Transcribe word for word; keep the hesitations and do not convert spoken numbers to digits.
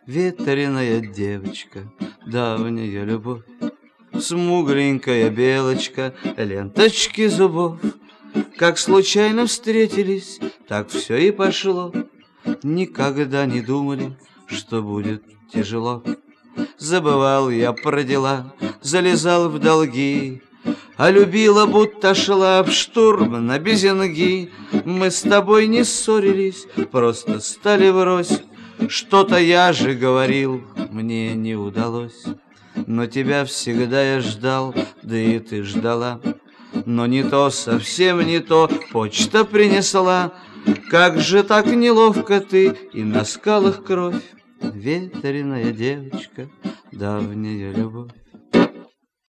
ветреная девочка, давняя любовь. Смугленькая белочка, ленточки зубов. Как случайно встретились, так все и пошло. Никогда не думали, что будет тяжело. Забывал я про дела, залезал в долги, а любила, будто шла в штурм на Безенги. Мы с тобой не ссорились, просто стали врозь. Что-то я же говорил, мне не удалось. Но тебя всегда я ждал, да и ты ждала. Но не то, совсем не то, почта принесла. Как же так неловко ты, и на скалах кровь. Ветреная девочка, давняя любовь.